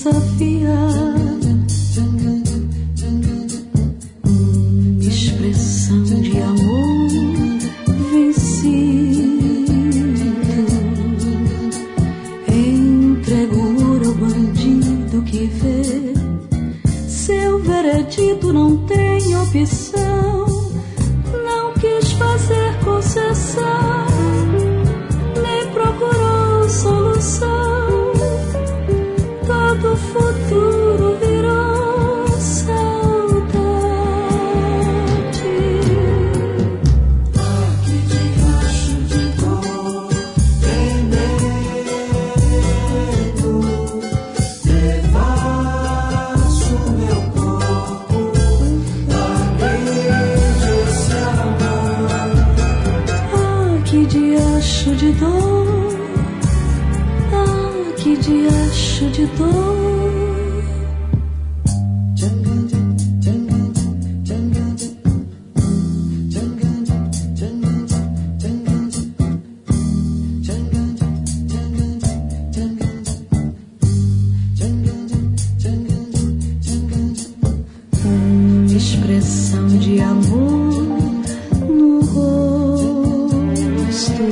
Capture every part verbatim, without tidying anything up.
desafiar. Uma expressão de amor vencido. Entrego o ouro ao bandido que vê seu veredito, não tem opção. Não quis fazer concessão, nem procurou solução. Todo futuro virou saudade. Aqui debaixo de dor, tremendo, devasso meu corpo, agride esse amor. Ah, que diacho de dor, ah, que diacho de dor. Uma expressão de amor no rosto,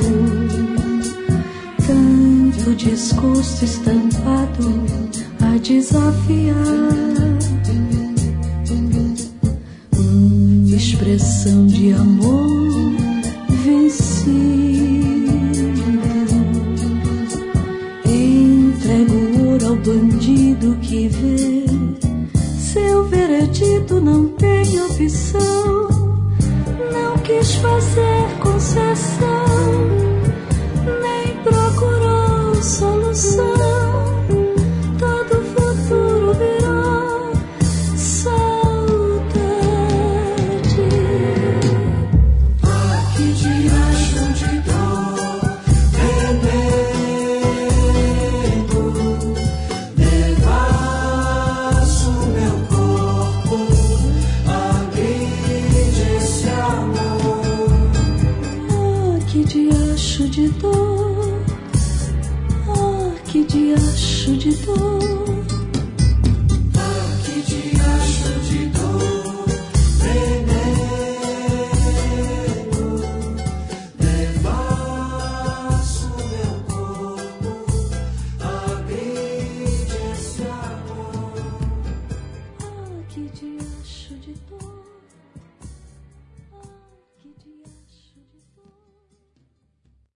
tanto desgosto estampado a desafiar. Uma expressão de amor vencido. Entrego o ouro ao bandido que vê seu veredito, não tem opção. Não quis fazer concessão, nem procurou solução. Todo futuro virou saudade. Aqui debaixo de dor, tremendo, devasso meu corpo, agride esse amor. Ah, que diacho de dor, ah, que diacho de dor. Aqui debaixo de dor, tremendo, devasso meu corpo, agride esse amor. Ah, que diacho de dor.